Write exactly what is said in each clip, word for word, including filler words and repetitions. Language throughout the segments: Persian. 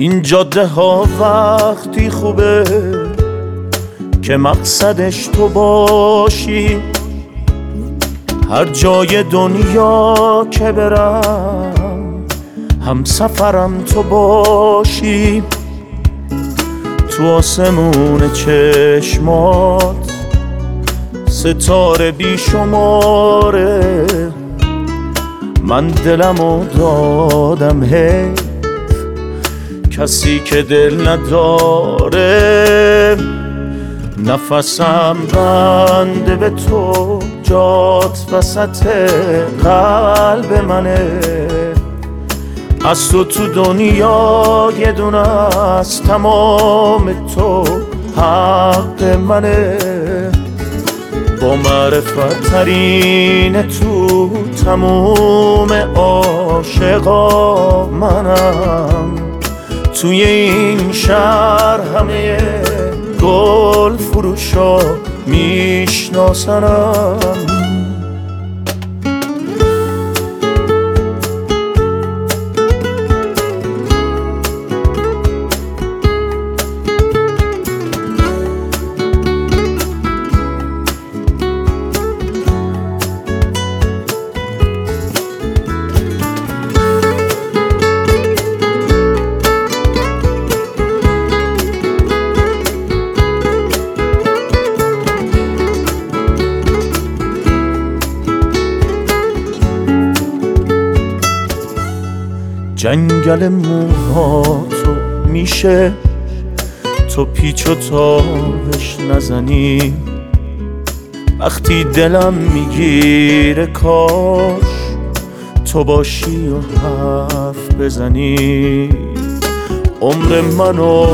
این جاده ها وقتی خوبه که مقصدش تو باشی، هر جای دنیا که برم هم سفرم تو باشی. تو آسمون چشمات ستاره بی شماره، من دلمو دادم هی کسی که دل نداره. نفسم بنده به تو، جات وسط قلب منه. از تو تو دنیا یه دونه از تمام تو حق منه. با معرفت ترین تو تموم عاشقا منم. توی این شهر همه گل فروشا میشناسنم. جنگل موهاتو میشه تو پیچ و تابش نزنی. وقتی دلم میگیره کاش تو باشی و حرف بزنی. عمر منو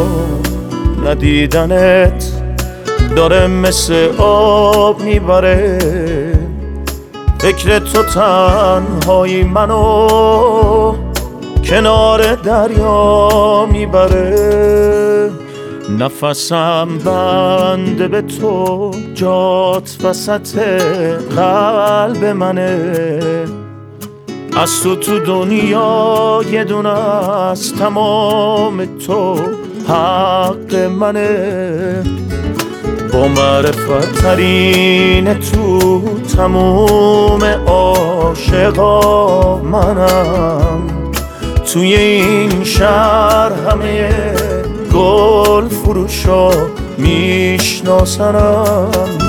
ندیدنت داره مثل آب میبره. فکر تو تنهایی منو کنار دریا میبره. نفسم بنده به تو، جات وسط قلب منه. از تو تو دنیا یه دونه از تمام تو حق منه. با معرفت ترین تو تموم عاشقا منم. توی این شهر همه گل فروشا میشناسنم.